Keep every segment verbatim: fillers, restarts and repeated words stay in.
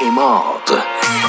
اماد.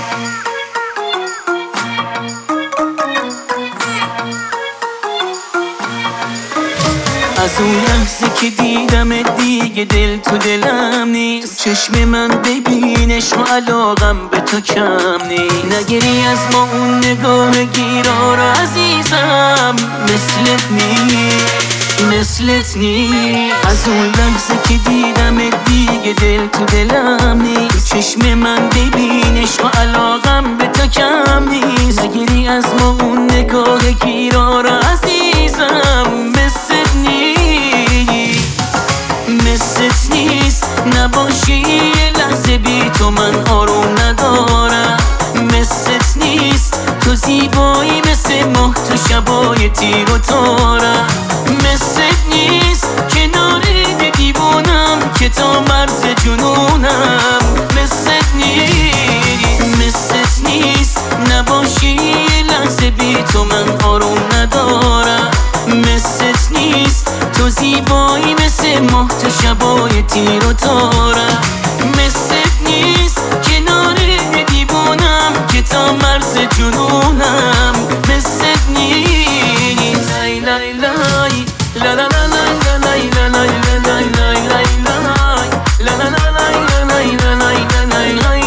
از اون لحظه که دیدم دیگه دل تو دلم نیست، چشم من ببینش و علاقم به تو کم نیست. نگری از ما اون نگاه گیرارو عزیزم، مثلت نیست، مثلت نیست. از اون لحظه که دیدم دیگه دل تو دلم نیست، چشم من ببینش و علاقم به تو کم نیست. نگری از ما اون نگاه گیرارو عزیزم، مثلت نیست، مثلت نیست. نباشی یه لحظه بی تو من آروم ندارم، مثلت نیست. تو زیبایی مثل ماه تو شبای تیر و تارم، مثلت نیست. کنار دیوونم که تا مرز جنونم، مثلت نیست، مثلت نیست. نباشی یه لحظه بی تو من آروم ندارم، مثلت نیست. تو زیبایی مثل ماه تو شبای تیر و تارم، مثلت نیست. کنار دیوونم که تا مرز جنونم، مثلت نیست. لای لای لای لا لا لا لا لای لا لای لای لای لای لا لا لا لای لا لای لای لای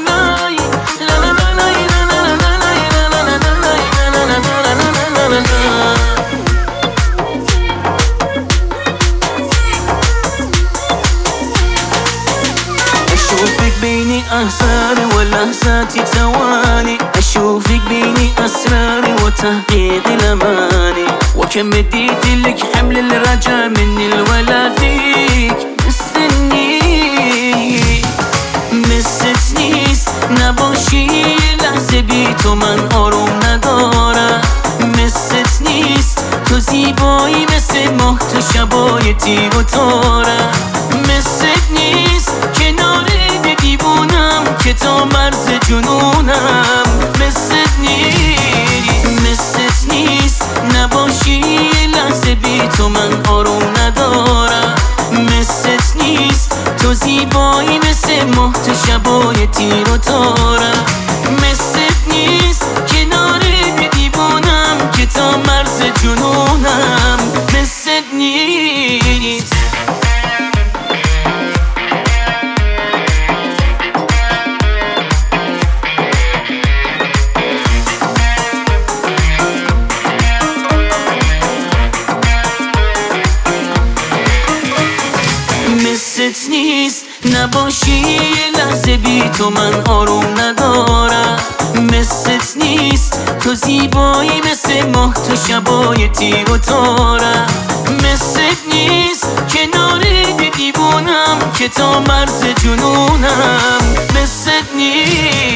أشوفك بين أسراري ولحظات ثواني، أشوفك بين أسراري وتحقيق الأماني. وكم اديت لك حمل الرجا مني الولا فيك، مستنيك، مثلت نیست. نباشی لحظه بی تو من آروم ندارم، مثلت نیست. تو زیبایی مثل ماه تو شبای تیر و تارم، مثلت نیست. کنار دیوونم که تا مرز جنونم، مثلت نیست، مثلت نیست. نباشی لحظه بی تو من آروم ندارم، مثلت نیست. تو زیبایی مثل ماه تو شبای تیر و تارم، مثلت نیست. کنار دیوونم که تا مرز جنونم، مثلت نیست. مثلت نیست. نباشی یه لحظه بی تو من آروم ندارم، مثلت نیست. تو زیبایی مثل ماه تو شبای تیر و تارم، مثلت نیست. کنار دیوونم که تا مرز جنونم، مثلت نیست.